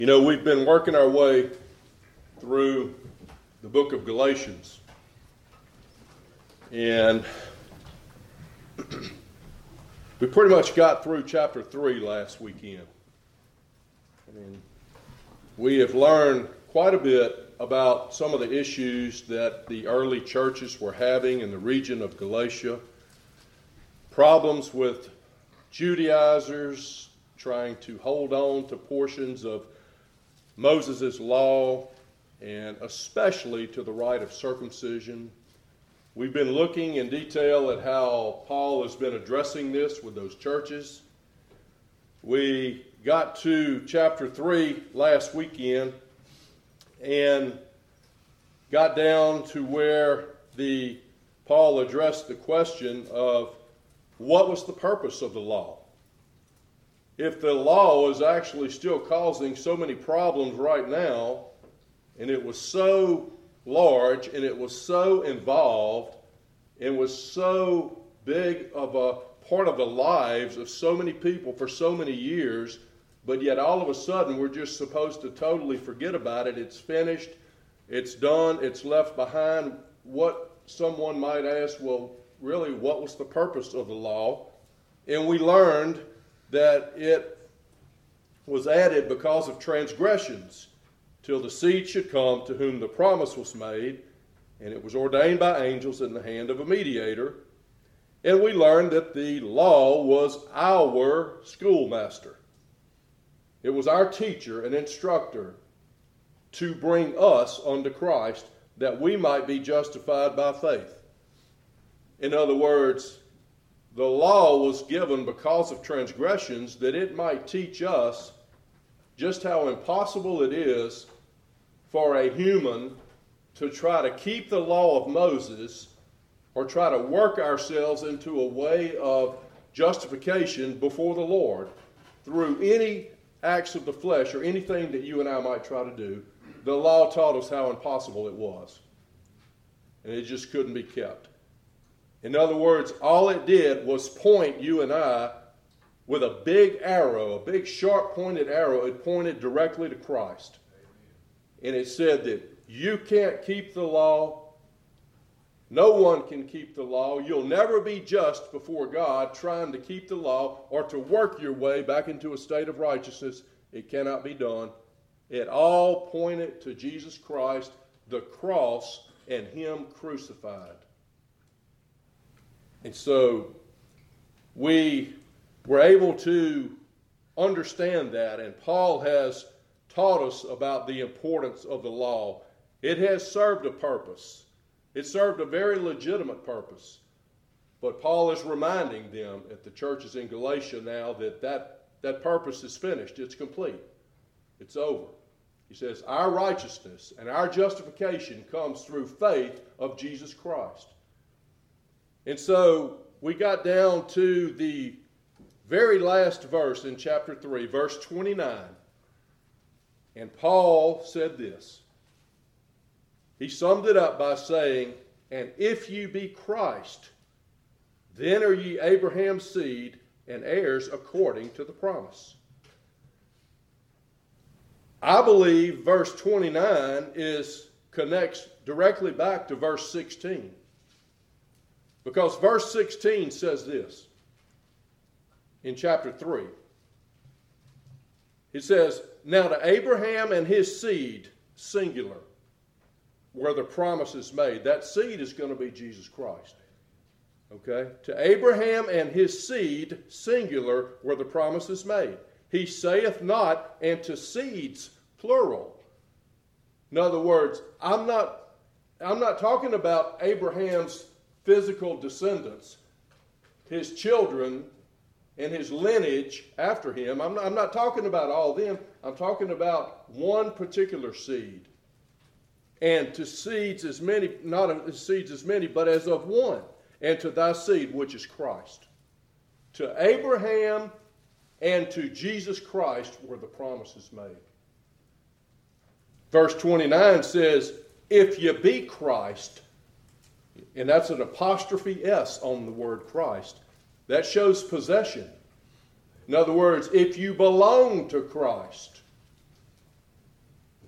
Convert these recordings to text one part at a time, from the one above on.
You know, we've been working our way through the book of Galatians. And we pretty much got through chapter 3 last weekend. We have learned quite a bit about some of the issues that the early churches were having in the region of Galatia. Problems with Judaizers trying to hold on to portions of Moses' law, and especially to the rite of circumcision. We've been looking in detail at how Paul has been addressing this with those churches. We got to chapter 3 last weekend and got down to where Paul addressed the question of what was the purpose of the law. If the law is actually still causing so many problems right now, and it was so large, and it was so involved, and was so big of a part of the lives of so many people for so many years, but yet all of a sudden we're just supposed to totally forget about it. It's finished, it's done, it's left behind. What someone might ask, well, really, what was the purpose of the law? And we learned that it was added because of transgressions, till the seed should come to whom the promise was made, and it was ordained by angels in the hand of a mediator. And we learned that the law was our schoolmaster. It was our teacher and instructor to bring us unto Christ, that we might be justified by faith. In other words, the law was given because of transgressions, that it might teach us just how impossible it is for a human to try to keep the law of Moses or try to work ourselves into a way of justification before the Lord through any acts of the flesh or anything that you and I might try to do. The law taught us how impossible it was, and it just couldn't be kept. In other words, all it did was point you and I with a big arrow, a big sharp-pointed arrow. It pointed directly to Christ. And it said that you can't keep the law. No one can keep the law. You'll never be just before God trying to keep the law or to work your way back into a state of righteousness. It cannot be done. It all pointed to Jesus Christ, the cross, and Him crucified. And so we were able to understand that, and Paul has taught us about the importance of the law. It has served a purpose. It served a very legitimate purpose. But Paul is reminding them at the churches in Galatia now that purpose is finished. It's complete. It's over. He says, our righteousness and our justification comes through faith of Jesus Christ. And so we got down to the very last verse in chapter 3, verse 29. And Paul said this. He summed it up by saying, and if you be Christ, then are ye Abraham's seed and heirs according to the promise. I believe verse 29 connects directly back to verse 16. Because verse 16 says this in chapter 3. It says, now to Abraham and his seed, singular, where the promise is made. That seed is going to be Jesus Christ. Okay? To Abraham and his seed, singular, where the promise is made. He saith not, and to seeds, plural. In other words, I'm not talking about Abraham's physical descendants, his children, and his lineage after him. I'm not talking about all of them. I'm talking about one particular seed. And to seeds as many, not as seeds as many, but as of one. And to thy seed, which is Christ. To Abraham and to Jesus Christ were the promises made. Verse 29 says, if you be Christ, and that's an apostrophe S on the word Christ. That shows possession. In other words, if you belong to Christ,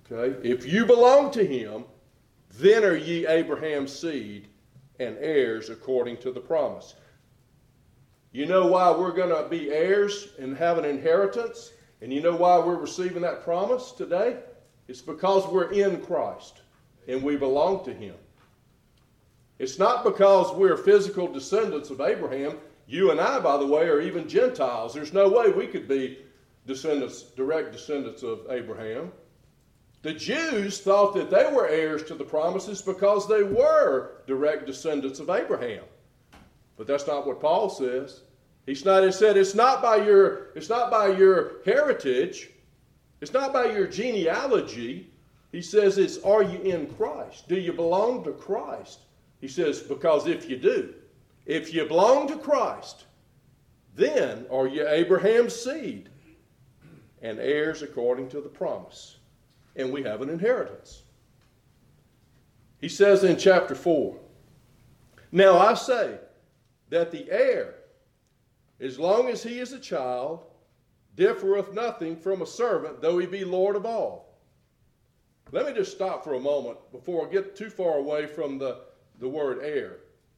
Okay? If you belong to him, then are ye Abraham's seed and heirs according to the promise. You know why we're going to be heirs and have an inheritance? And you know why we're receiving that promise today? It's because we're in Christ and we belong to him. It's not because we're physical descendants of Abraham. You and I, by the way, are even Gentiles. There's no way we could be direct descendants of Abraham. The Jews thought that they were heirs to the promises because they were direct descendants of Abraham. But that's not what Paul says. He said it's not by your heritage, it's not by your genealogy. He says it's, are you in Christ? Do you belong to Christ? He says, because if you do, if you belong to Christ, then are you Abraham's seed and heirs according to the promise. And we have an inheritance. He says in chapter 4, now I say that the heir, as long as he is a child, differeth nothing from a servant, though he be Lord of all. Let me just stop for a moment before I get too far away from the word heir.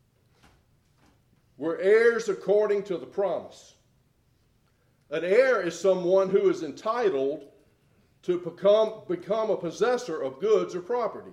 We're heirs according to the promise. An heir is someone who is entitled to become a possessor of goods or property.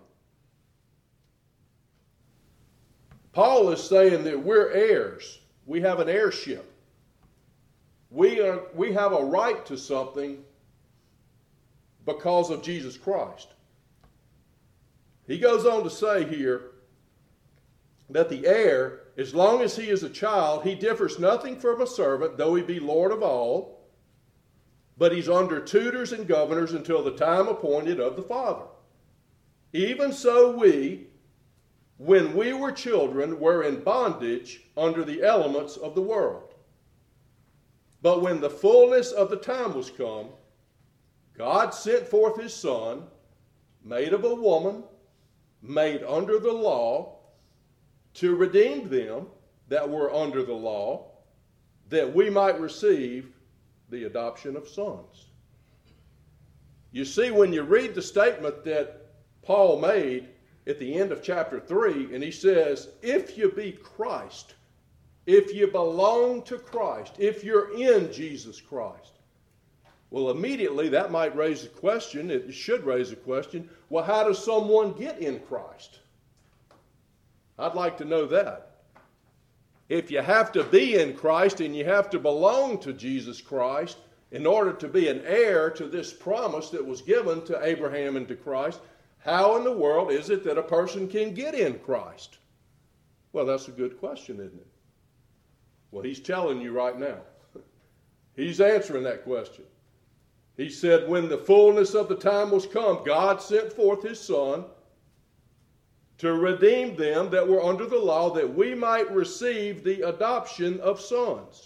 Paul is saying that we're heirs. We have an heirship. We have a right to something because of Jesus Christ. He goes on to say here that the heir, as long as he is a child, he differs nothing from a servant, though he be Lord of all, but he's under tutors and governors until the time appointed of the Father. Even so we, when we were children, were in bondage under the elements of the world. But when the fullness of the time was come, God sent forth his Son, made of a woman, made under the law, to redeem them that were under the law, that we might receive the adoption of sons. You see, when you read the statement that Paul made at the end of chapter 3, and he says, if you be Christ, if you belong to Christ, if you're in Jesus Christ, well, immediately that might raise a question, it should raise a question, well, how does someone get in Christ? I'd like to know that. If you have to be in Christ and you have to belong to Jesus Christ in order to be an heir to this promise that was given to Abraham and to Christ, how in the world is it that a person can get in Christ? Well, that's a good question, isn't it? Well, he's telling you right now. He's answering that question. He said, when the fullness of the time was come, God sent forth his Son to redeem them that were under the law, that we might receive the adoption of sons.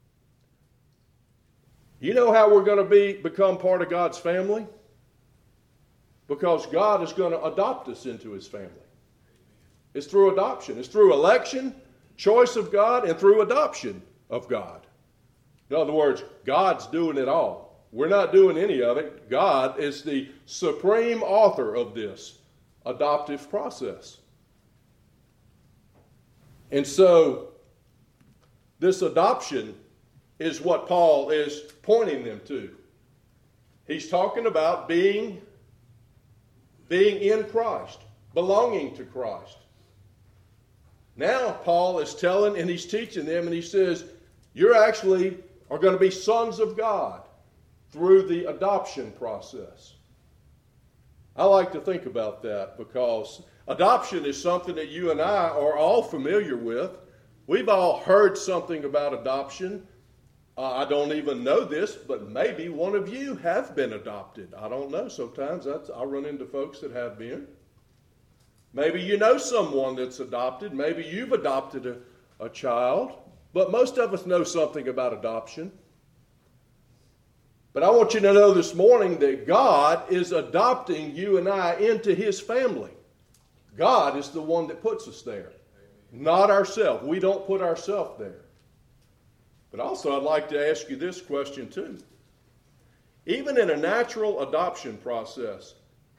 You know how we're going to become part of God's family? Because God is going to adopt us into his family. It's through adoption. It's through election, choice of God, and through adoption of God. In other words, God's doing it all. We're not doing any of it. God is the supreme author of this adoptive process. And so, this adoption is what Paul is pointing them to. He's talking about being in Christ, belonging to Christ. Now Paul is telling and he's teaching them, and he says, you actually are going to be sons of God through the adoption process. I like to think about that because adoption is something that you and I are all familiar with. We've all heard something about adoption. I don't even know this, but maybe one of you have been adopted. I don't know. Sometimes I run into folks that have been. Maybe you know someone that's adopted. Maybe you've adopted a child. But most of us know something about adoption. But I want you to know this morning that God is adopting you and I into his family. God is the one that puts us there, not ourselves. We don't put ourselves there. But also I'd like to ask you this question too. Even in a natural adoption process,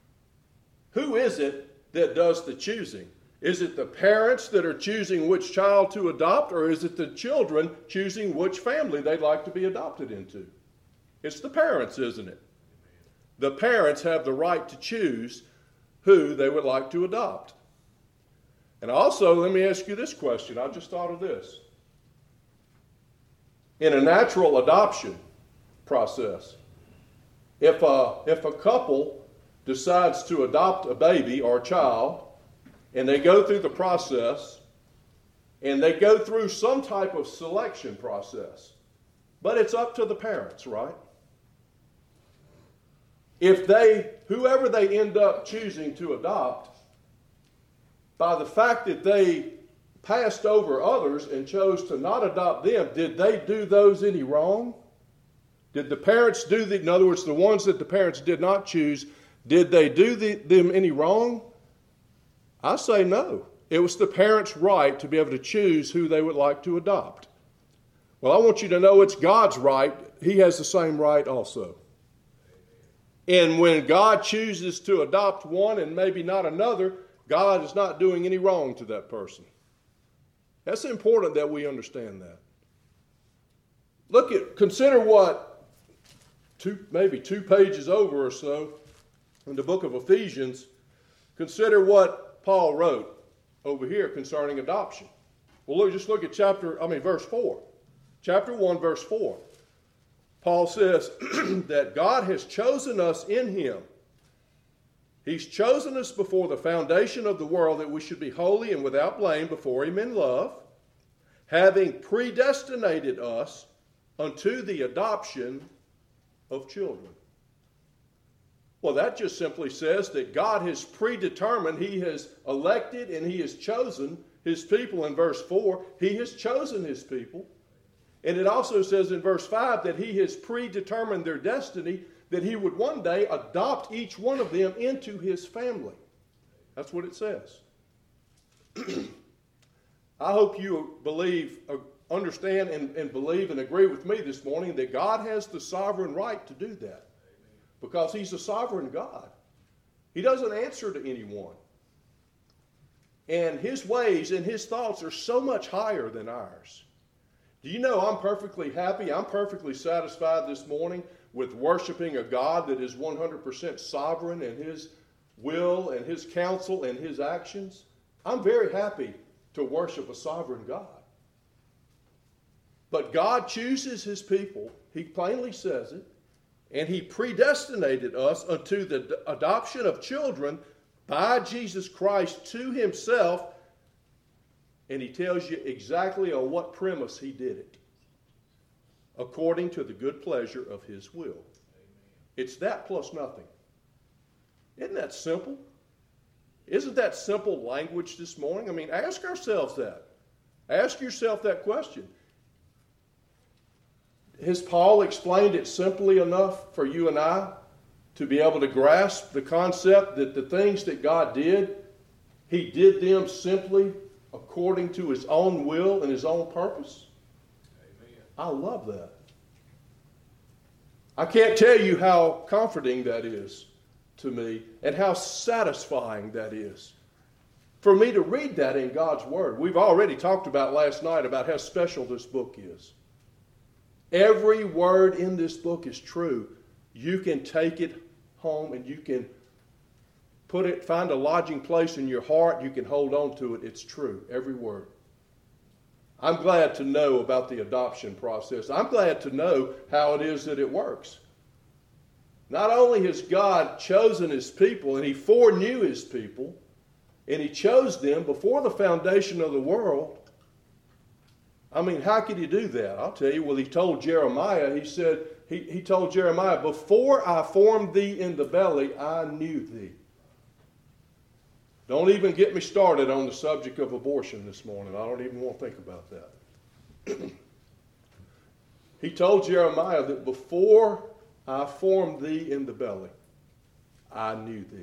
Who is it that does the choosing? Is it the parents that are choosing which child to adopt, or is it the children choosing which family they'd like to be adopted into? It's the parents, isn't it? The parents have the right to choose who they would like to adopt. And also, let me ask you this question. I just thought of this. In a natural adoption process, if a couple decides to adopt a baby or a child, and they go through the process, and they go through some type of selection process, but it's up to the parents, right? Whoever they end up choosing to adopt, by the fact that they passed over others and chose to not adopt them, did they do those any wrong? Did the parents in other words, the ones that the parents did not choose, did they do them any wrong? I say no. It was the parents' right to be able to choose who they would like to adopt. Well, I want you to know it's God's right. He has the same right also. And when God chooses to adopt one and maybe not another, God is not doing any wrong to that person. That's important that we understand that. Consider what, maybe 2 pages over or so in the book of Ephesians, consider what Paul wrote over here concerning adoption. Well, just look at verse 4. Chapter 1, verse 4. Paul says that God has chosen us in him. He's chosen us before the foundation of the world that we should be holy and without blame before him in love, having predestinated us unto the adoption of children. Well, that just simply says that God has predetermined, he has elected, and he has chosen his people in verse 4. He has chosen his people. And it also says in verse 5 that he has predetermined their destiny, that he would one day adopt each one of them into his family. That's what it says. I hope you understand and believe and agree with me this morning that God has the sovereign right to do that. Because he's a sovereign God. He doesn't answer to anyone. And his ways and his thoughts are so much higher than ours. Do you know I'm perfectly happy, I'm perfectly satisfied this morning with worshiping a God that is 100% sovereign in his will and his counsel and his actions? I'm very happy to worship a sovereign God. But God chooses his people, he plainly says it, and he predestinated us unto the adoption of children by Jesus Christ to himself. And he tells you exactly on what premise he did it. According to the good pleasure of his will. Amen. It's that plus nothing. Isn't that simple? Isn't that simple language this morning? I mean, ask ourselves that. Ask yourself that question. Has Paul explained it simply enough for you and I to be able to grasp the concept that the things that God did, he did them simply according to his own will and his own purpose? Amen. I love that. I can't tell you how comforting that is to me and how satisfying that is for me to read that in God's Word. We've already talked about last night about how special this book is. Every word in this book is true. You can take it home and you can find a lodging place in your heart. You can hold on to it. It's true, every word. I'm glad to know about the adoption process. I'm glad to know how it is that it works. Not only has God chosen his people, and he foreknew his people, and he chose them before the foundation of the world. I mean, how could he do that? I'll tell you. Well, he told Jeremiah, he told Jeremiah, before I formed thee in the belly, I knew thee. Don't even get me started on the subject of abortion this morning. I don't even want to think about that. He told Jeremiah that before I formed thee in the belly, I knew thee.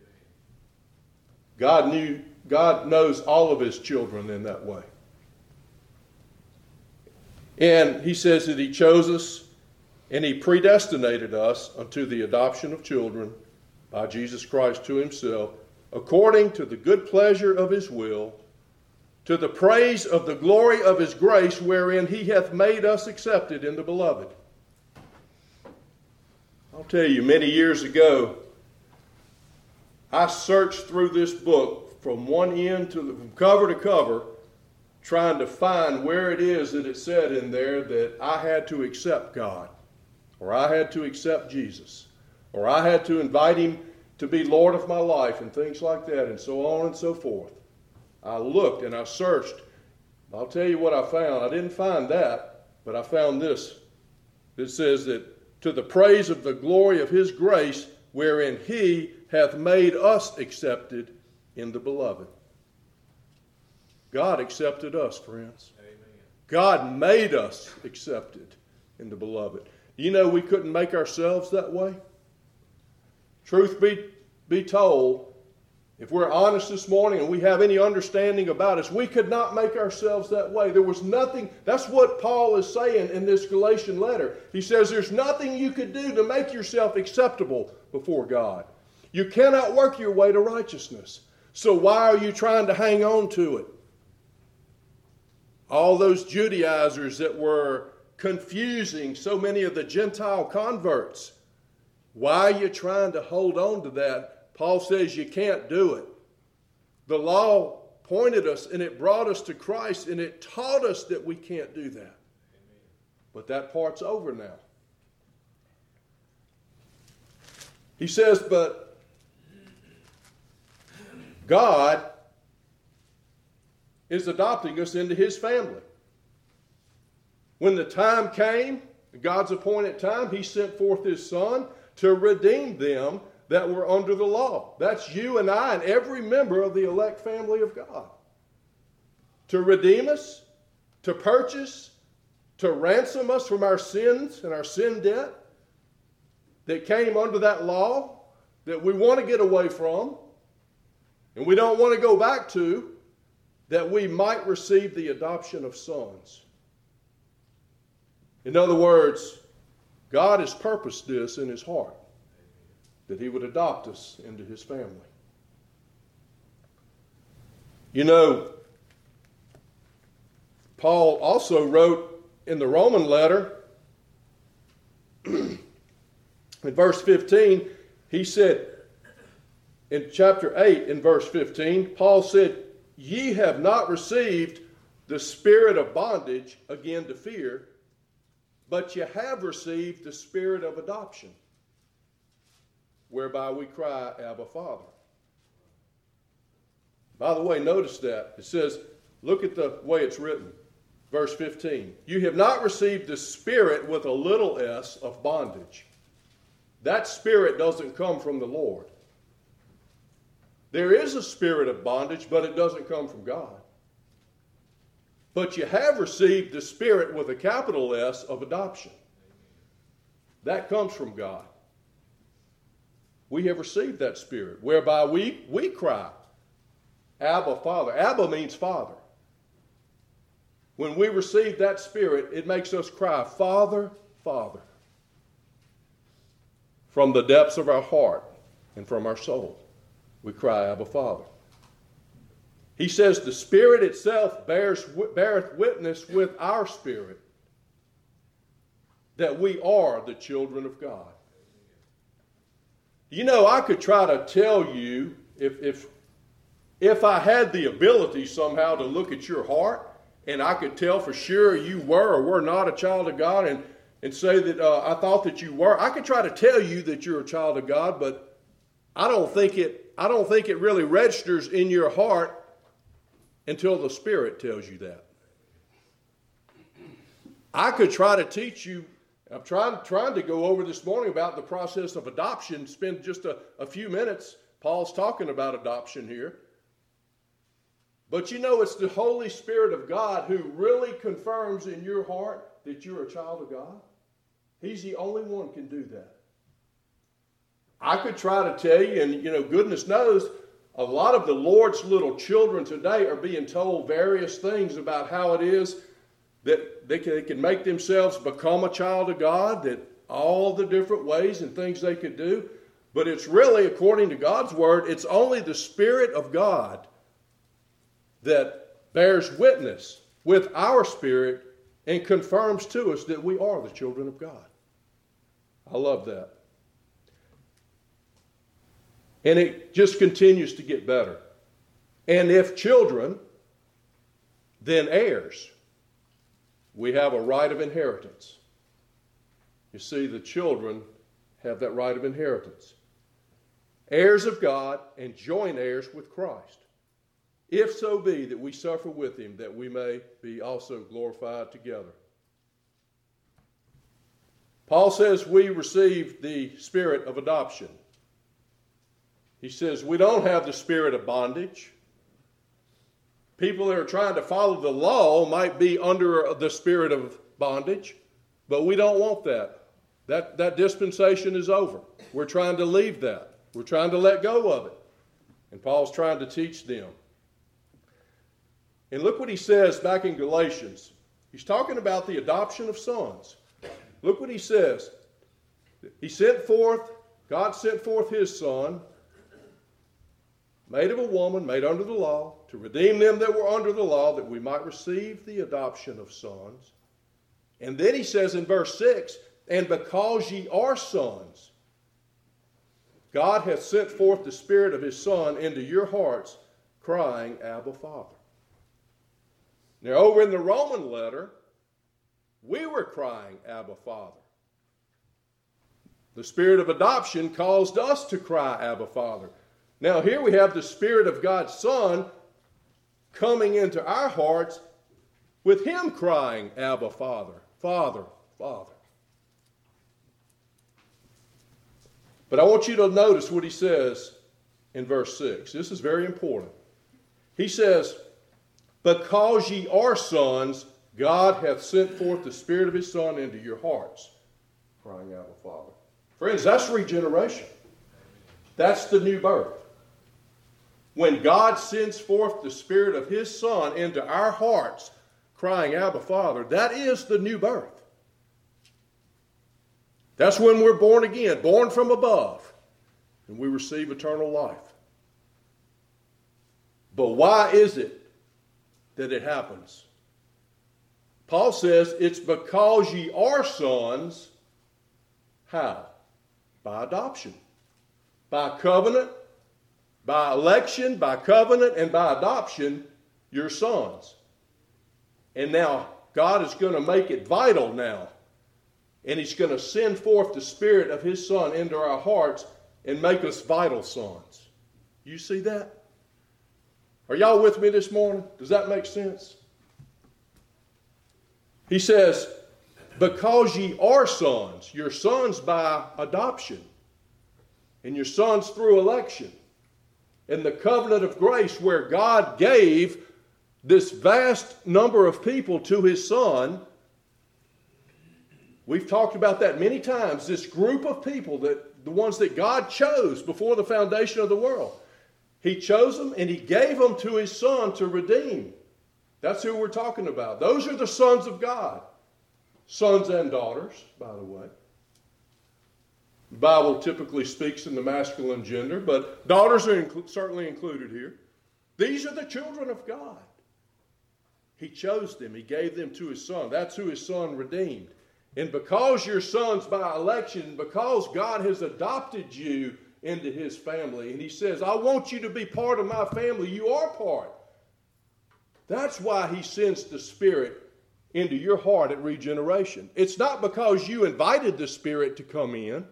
God knows all of his children in that way. And he says that he chose us and he predestinated us unto the adoption of children by Jesus Christ to himself, according to the good pleasure of his will, to the praise of the glory of his grace, wherein he hath made us accepted in the beloved. I'll tell you, many years ago, I searched through this book from one end from cover to cover, trying to find where it is that it said in there that I had to accept God, or I had to accept Jesus, or I had to invite him to be Lord of my life, and things like that, and so on and so forth. I looked and I searched. I'll tell you what I found. I didn't find that, but I found this. It says that to the praise of the glory of his grace, wherein he hath made us accepted in the beloved. God accepted us, friends. Amen. God made us accepted in the beloved. You know, we couldn't make ourselves that way. Truth be told, if we're honest this morning and we have any understanding about us, we could not make ourselves that way. There was nothing. That's what Paul is saying in this Galatian letter. He says there's nothing you could do to make yourself acceptable before God. You cannot work your way to righteousness. So why are you trying to hang on to it? All those Judaizers that were confusing so many of the Gentile converts. Why are you trying to hold on to that? Paul says you can't do it. The law pointed us and it brought us to Christ and it taught us that we can't do that. Amen. But that part's over now. He says, but God is adopting us into his family. When the time came, God's appointed time, he sent forth his Son to redeem them that were under the law. That's you and I and every member of the elect family of God. To redeem us, to purchase, to ransom us from our sins and our sin debt that came under that law that we want to get away from and we don't want to go back to, that we might receive the adoption of sons. In other words, God has purposed this in his heart, that he would adopt us into his family. You know, Paul also wrote in the Roman letter, in verse 15, he said, in chapter 8, in verse 15, Paul said, ye have not received the spirit of bondage again to fear, but you have received the spirit of adoption, whereby we cry, Abba, Father. By the way, notice that. It says, look at the way it's written. Verse 15. You have not received the spirit with a little s of bondage. That spirit doesn't come from the Lord. There is a spirit of bondage, but it doesn't come from God. But you have received the spirit with a capital S of adoption. That comes from God. We have received that spirit, whereby we cry, Abba, Father. Abba means Father. When we receive that spirit, it makes us cry, Father, Father. From the depths of our heart and from our soul, we cry, Abba, Father. He says the Spirit itself beareth witness with our spirit that we are the children of God. You know, I could try to tell you, if I had the ability somehow to look at your heart, and I could tell for sure you were or were not a child of God, and say that I thought that you were, I could try to tell you that you're a child of God, but I don't think it really registers in your heart until the Spirit tells you that. I could try to teach you. I'm trying to go over this morning about the process of adoption. Spend just a few minutes. Paul's talking about adoption here. But you know, it's the Holy Spirit of God who really confirms in your heart that you're a child of God. He's the only one who can do that. I could try to tell you, and you know, goodness knows, a lot of the Lord's little children today are being told various things about how it is that they can make themselves become a child of God, that all the different ways and things they could do. But it's really, according to God's word, it's only the Spirit of God that bears witness with our spirit and confirms to us that we are the children of God. I love that. And it just continues to get better. And if children, then heirs. We have a right of inheritance. You see, the children have that right of inheritance. Heirs of God and joint heirs with Christ. If so be that we suffer with him, that we may be also glorified together. Paul says we receive the spirit of adoption. He says we don't have the spirit of bondage. People that are trying to follow the law might be under the spirit of bondage, but we don't want that. That dispensation is over. We're trying to leave that. We're trying to let go of it. And Paul's trying to teach them. And look what he says back in Galatians. He's talking about the adoption of sons. Look what he says. God sent forth his son, made of a woman, made under the law, to redeem them that were under the law, that we might receive the adoption of sons. And then he says in verse 6, and because ye are sons, God hath sent forth the Spirit of his Son into your hearts, crying, Abba, Father. Now, over in the Roman letter, we were crying, Abba, Father. The Spirit of adoption caused us to cry, Abba, Father. Now, here we have the Spirit of God's Son coming into our hearts with him crying, Abba, Father, Father, Father. But I want you to notice what he says in verse 6. This is very important. He says, because ye are sons, God hath sent forth the Spirit of his Son into your hearts, crying out, Father. Friends, that's regeneration. That's the new birth. When God sends forth the Spirit of his Son into our hearts, crying, Abba, Father, that is the new birth. That's when we're born again, born from above, and we receive eternal life. But why is it that it happens? Paul says it's because ye are sons. How? By adoption. By covenant, by election, by covenant, and by adoption, you're sons. And now God is going to make it vital now. And he's going to send forth the Spirit of his Son into our hearts and make us vital sons. You see that? Are y'all with me this morning? Does that make sense? He says, because ye are sons, you're sons by adoption, and you're sons through election. In the covenant of grace where God gave this vast number of people to his Son, we've talked about that many times, this group of people, the ones that God chose before the foundation of the world. He chose them and he gave them to his Son to redeem. That's who we're talking about. Those are the sons of God. Sons and daughters, by the way. The Bible typically speaks in the masculine gender, but daughters are certainly included here. These are the children of God. He chose them. He gave them to his Son. That's who his Son redeemed. And because you're sons by election, because God has adopted you into his family, and he says, I want you to be part of my family, you are part. That's why he sends the Spirit into your heart at regeneration. It's not because you invited the Spirit to come in,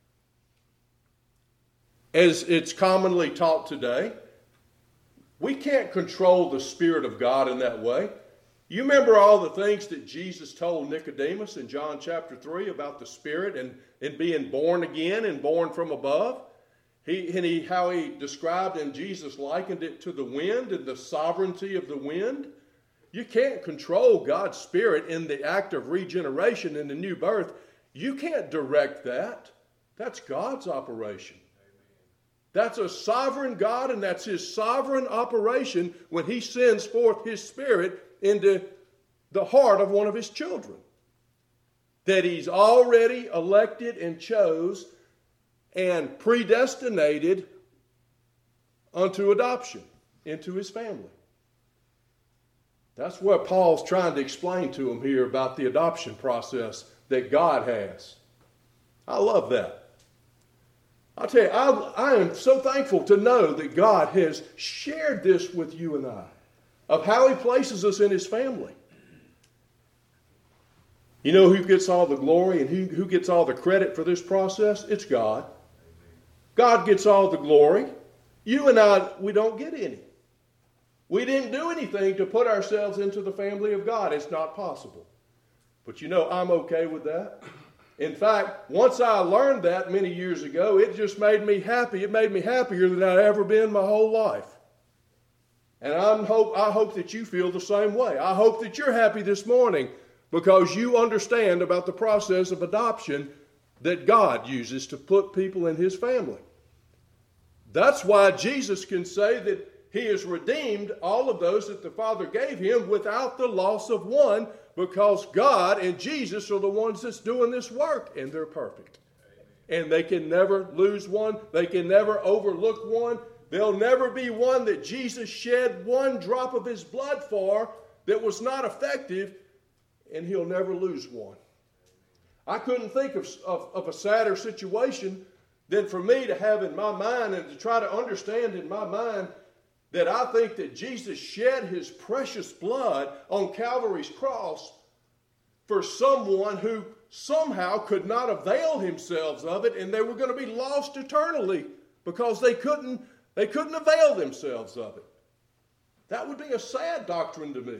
as it's commonly taught today. We can't control the Spirit of God in that way. You remember all the things that Jesus told Nicodemus in John chapter 3 about the Spirit and being born again and born from above? How he described, and Jesus likened it to the wind and the sovereignty of the wind. You can't control God's Spirit in the act of regeneration and the new birth. You can't direct that. That's God's operation. That's a sovereign God, and that's his sovereign operation when he sends forth his Spirit into the heart of one of his children that he's already elected and chose. and predestinated unto adoption into his family. That's what Paul's trying to explain to him here about the adoption process that God has. I love that. I'll tell you, I am so thankful to know that God has shared this with you and I, of how he places us in his family. You know who gets all the glory and who gets all the credit for this process? It's God. God gets all the glory. You and I, we don't get any. We didn't do anything to put ourselves into the family of God. It's not possible. But you know, I'm okay with that. In fact, once I learned that many years ago, it just made me happy. It made me happier than I'd ever been my whole life. And I hope that you feel the same way. I hope that you're happy this morning because you understand about the process of adoption that God uses to put people in his family. That's why Jesus can say that he has redeemed all of those that the Father gave him without the loss of one, because God and Jesus are the ones that's doing this work, and they're perfect. And they can never lose one. They can never overlook one. There'll never be one that Jesus shed one drop of his blood for that was not effective, and he'll never lose one. I couldn't think of a sadder situation than for me to have in my mind and to try to understand in my mind that I think that Jesus shed his precious blood on Calvary's cross for someone who somehow could not avail themselves of it, and they were going to be lost eternally because they couldn't avail themselves of it. That would be a sad doctrine to me.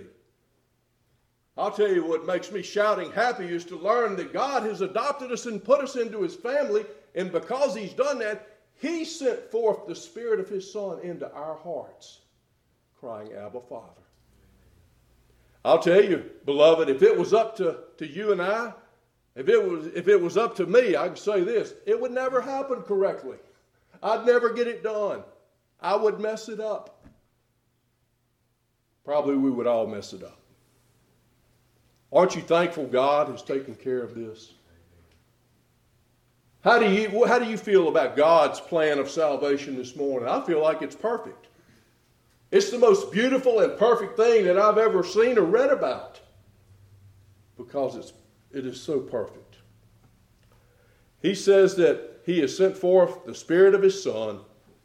I'll tell you what makes me shouting happy is to learn that God has adopted us and put us into his family, and because he's done that, he sent forth the Spirit of his Son into our hearts, crying, Abba, Father. I'll tell you, beloved, if it was up to you and I, if it was up to me, I can say this, it would never happen correctly. I'd never get it done. I would mess it up. Probably we would all mess it up. Aren't you thankful God has taken care of this? How do you feel about God's plan of salvation this morning? I feel like it's perfect. It's the most beautiful and perfect thing that I've ever seen or read about because it is so perfect. He says that he has sent forth the Spirit of his Son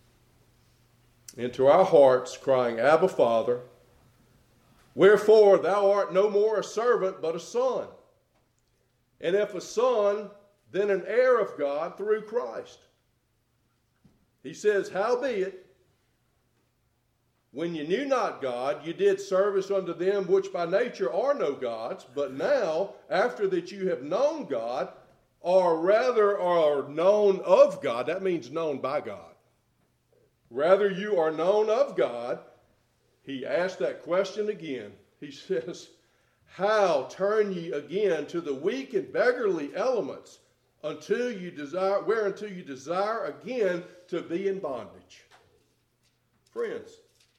into our hearts, crying, Abba, Father. Wherefore thou art no more a servant, but a son. And if a son, then an heir of God through Christ. He says, howbeit, when you knew not God, you did service unto them which by nature are no gods, but now, after that you have known God, or rather are known of God, that means known by God. Rather you are known of God. He asked that question again. He says, how turn ye again to the weak and beggarly elements whereunto you desire again to be in bondage? Friends,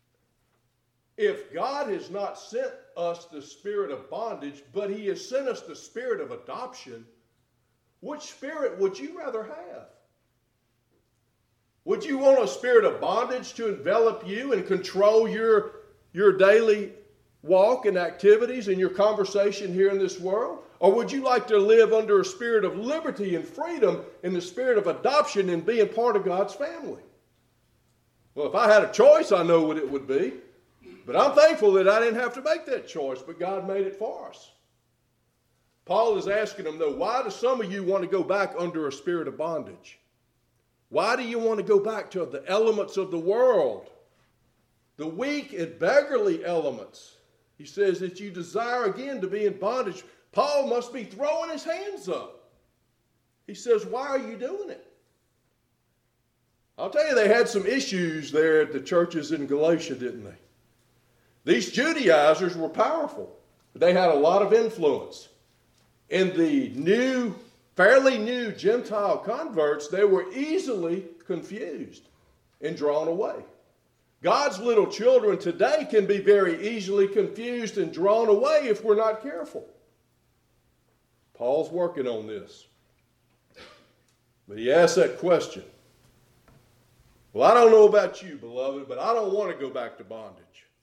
if God has not sent us the spirit of bondage, but he has sent us the spirit of adoption, which spirit would you rather have? Would you want a spirit of bondage to envelop you and control your daily walk and activities and your conversation here in this world? Or would you like to live under a spirit of liberty and freedom in the spirit of adoption and being part of God's family? Well, if I had a choice, I know what it would be. But I'm thankful that I didn't have to make that choice, but God made it for us. Paul is asking them, though, why do some of you want to go back under a spirit of bondage? Why do you want to go back to the elements of the world? The weak and beggarly elements. He says that you desire again to be in bondage. Paul must be throwing his hands up. He says, why are you doing it? I'll tell you, they had some issues there at the churches in Galatia, didn't they? These Judaizers were powerful. They had a lot of influence. And the fairly new Gentile converts, they were easily confused and drawn away. God's little children today can be very easily confused and drawn away if we're not careful. Paul's working on this. But he asked that question. Well, I don't know about you, beloved, but I don't want to go back to bondage.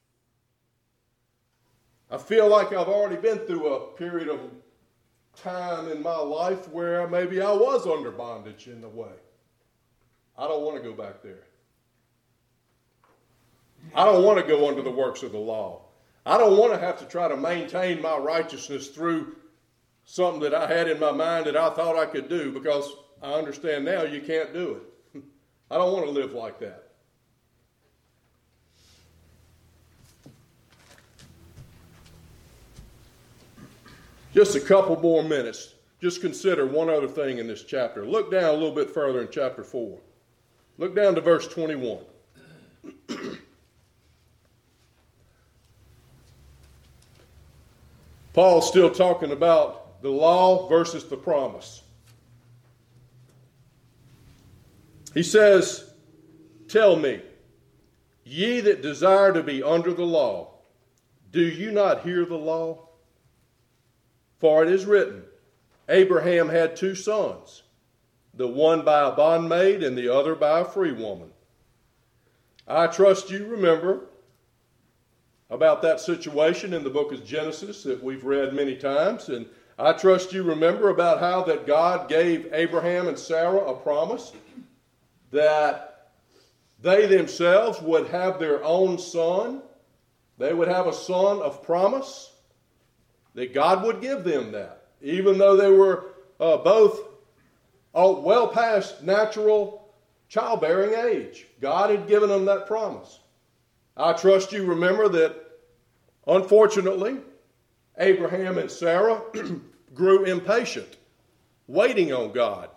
I feel like I've already been through a period of time in my life where maybe I was under bondage in a way. I don't want to go back there. I don't want to go under the works of the law. I don't want to have to try to maintain my righteousness through something that I had in my mind that I thought I could do, because I understand now you can't do it. I don't want to live like that. Just a couple more minutes. Just consider one other thing in this chapter. Look down a little bit further in chapter 4. Look down to verse 21. Paul's still talking about the law versus the promise. He says, "Tell me, ye that desire to be under the law, do you not hear the law? For it is written, Abraham had 2 sons, the one by a bondmaid and the other by a free woman. I trust you remember about that situation in the book of Genesis that we've read many times, and I trust you remember about how that God gave Abraham and Sarah a promise that they themselves would have their own son. They would have a son of promise, that God would give them that, even though they were both well past natural childbearing age. God had given them that promise. I trust you remember that, unfortunately, Abraham and Sarah grew impatient, waiting on God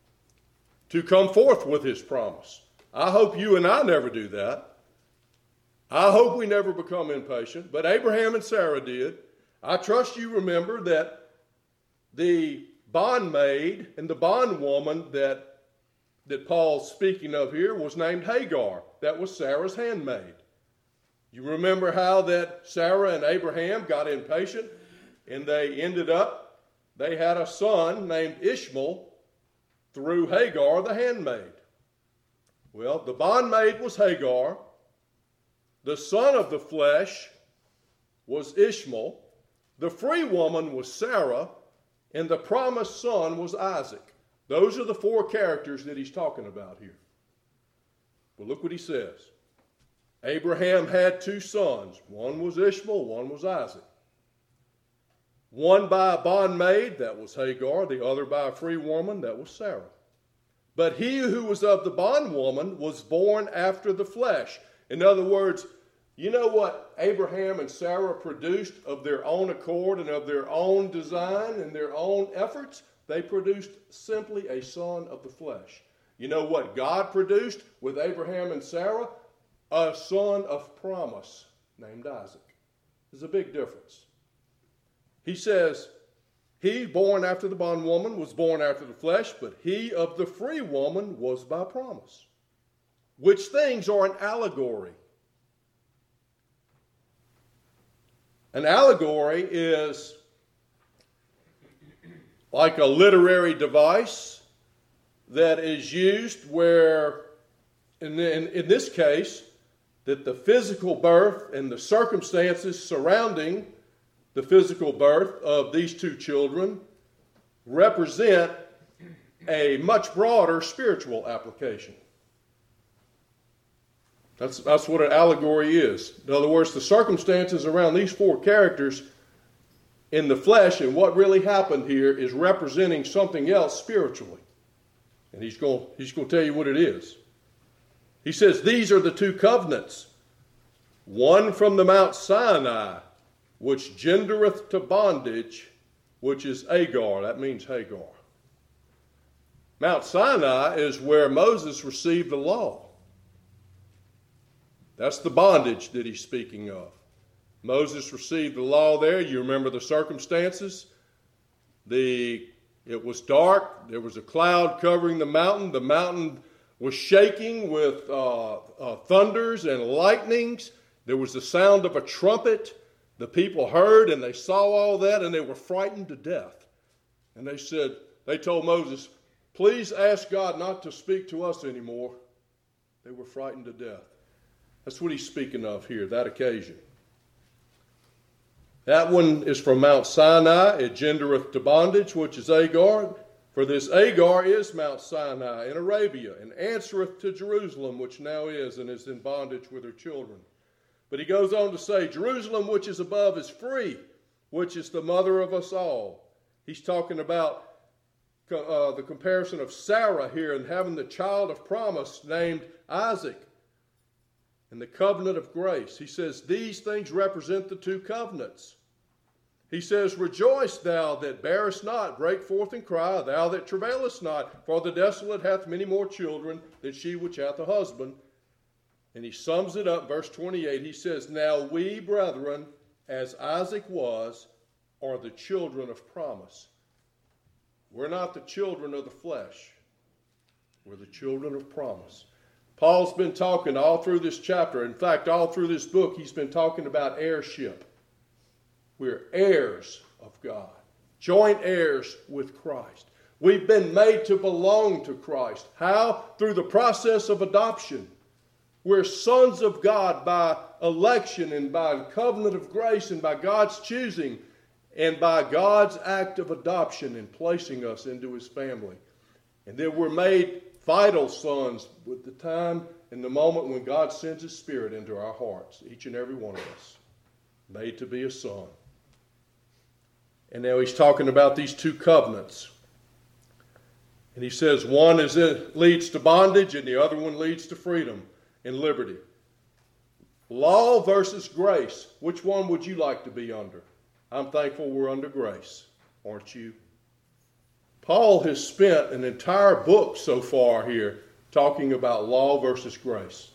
to come forth with his promise. I hope you and I never do that. I hope we never become impatient, but Abraham and Sarah did. I trust you remember that the bondmaid and the bondwoman that Paul's speaking of here was named Hagar. That was Sarah's handmaid. You remember how that Sarah and Abraham got impatient, and they had a son named Ishmael through Hagar the handmaid. Well, the bondmaid was Hagar, the son of the flesh was Ishmael, the free woman was Sarah, and the promised son was Isaac. Those are the 4 characters that he's talking about here. But look what he says. Abraham had 2 sons. One was Ishmael, one was Isaac. One by a bondmaid, that was Hagar. The other by a free woman, that was Sarah. But he who was of the bondwoman was born after the flesh. In other words, you know what Abraham and Sarah produced of their own accord and of their own design and their own efforts? They produced simply a son of the flesh. You know what God produced with Abraham and Sarah? A son of promise named Isaac. There's a big difference. He says, he born after the bondwoman was born after the flesh, but he of the free woman was by promise. Which things are an allegory. An allegory is like a literary device that is used where, in this case, that the physical birth and the circumstances surrounding the physical birth of these 2 children represent a much broader spiritual application. That's what an allegory is. In other words, the circumstances around these 4 characters in the flesh and what really happened here is representing something else spiritually. And he's going to tell you what it is. He says, these are the 2 covenants. One from the Mount Sinai, which gendereth to bondage, which is Agar. That means Hagar. Mount Sinai is where Moses received the law. That's the bondage that he's speaking of. Moses received the law there. You remember the circumstances. It was dark. There was a cloud covering the mountain. The mountain was shaking with thunders and lightnings. There was the sound of a trumpet. The people heard and they saw all that and they were frightened to death. And they told Moses, please ask God not to speak to us anymore. They were frightened to death. That's what he's speaking of here, that occasion. That one is from Mount Sinai. It gendereth to bondage, which is Agar. For this Agar is Mount Sinai in Arabia, and answereth to Jerusalem, which now is, and is in bondage with her children. But he goes on to say, Jerusalem, which is above, is free, which is the mother of us all. He's talking about the comparison of Sarah here and having the child of promise named Isaac and the covenant of grace. He says these things represent the two covenants. He says, rejoice thou that bearest not, break forth and cry, thou that travailest not, for the desolate hath many more children than she which hath a husband. And he sums it up, verse 28, he says, now we, brethren, as Isaac was, are the children of promise. We're not the children of the flesh. We're the children of promise. Paul's been talking all through this chapter. In fact, all through this book, he's been talking about heirship. We're heirs of God, joint heirs with Christ. We've been made to belong to Christ. How? Through the process of adoption. We're sons of God by election and by covenant of grace and by God's choosing and by God's act of adoption and placing us into his family. And then we're made vital sons with the time and the moment when God sends his Spirit into our hearts, each and every one of us, made to be a son. And now he's talking about these two covenants. And he says one leads to bondage and the other one leads to freedom and liberty. Law versus grace. Which one would you like to be under? I'm thankful we're under grace, aren't you? Paul has spent an entire book so far here talking about law versus grace.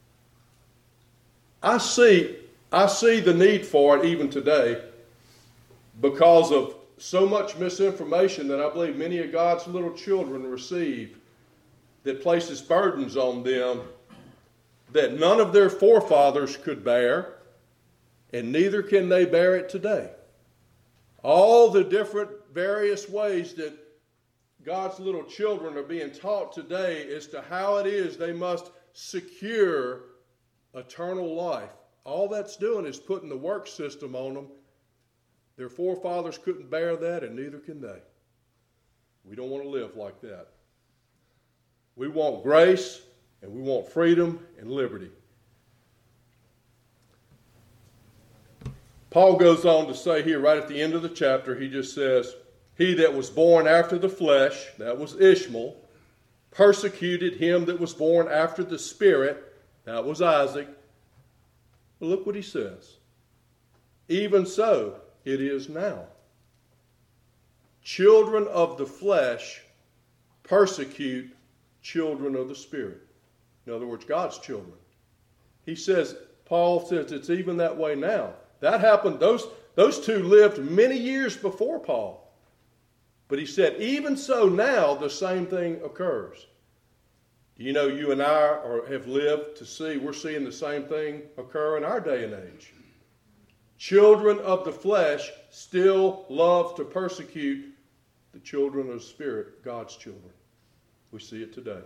I see the need for it even today because of so much misinformation that I believe many of God's little children receive that places burdens on them that none of their forefathers could bear, and neither can they bear it today. All the different various ways that God's little children are being taught today as to how it is they must secure eternal life. All that's doing is putting the work system on them. Their forefathers couldn't bear that, and neither can they. We don't want to live like that. We want grace, and we want freedom and liberty. Paul goes on to say here, right at the end of the chapter, he just says, he that was born after the flesh, that was Ishmael, persecuted him that was born after the Spirit, that was Isaac. Well, look what he says. Even so, it is now. Children of the flesh persecute children of the Spirit. In other words, God's children. He says, Paul says it's even that way now. That happened, those two lived many years before Paul. But he said, even so now the same thing occurs. You know, you and I have lived to see, we're seeing the same thing occur in our day and age. Children of the flesh still love to persecute the children of the Spirit, God's children. We see it today.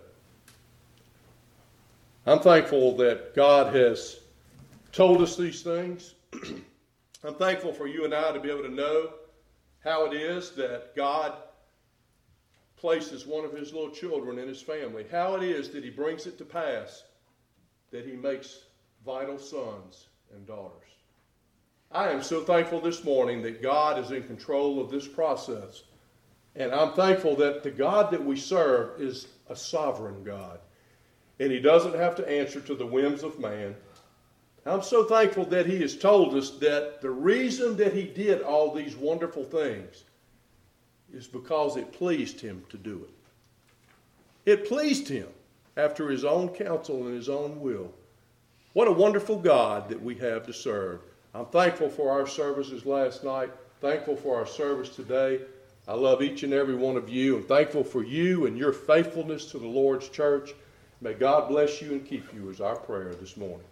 I'm thankful that God has told us these things. I'm thankful for you and I to be able to know how it is that God places one of his little children in his family. How it is that he brings it to pass that he makes vital sons and daughters. I am so thankful this morning that God is in control of this process. And I'm thankful that the God that we serve is a sovereign God. And he doesn't have to answer to the whims of man. I'm so thankful that he has told us that the reason that he did all these wonderful things is because it pleased him to do it. It pleased him after his own counsel and his own will. What a wonderful God that we have to serve. I'm thankful for our services last night, thankful for our service today. I love each and every one of you. I'm thankful for you and your faithfulness to the Lord's church. May God bless you and keep you is our prayer this morning.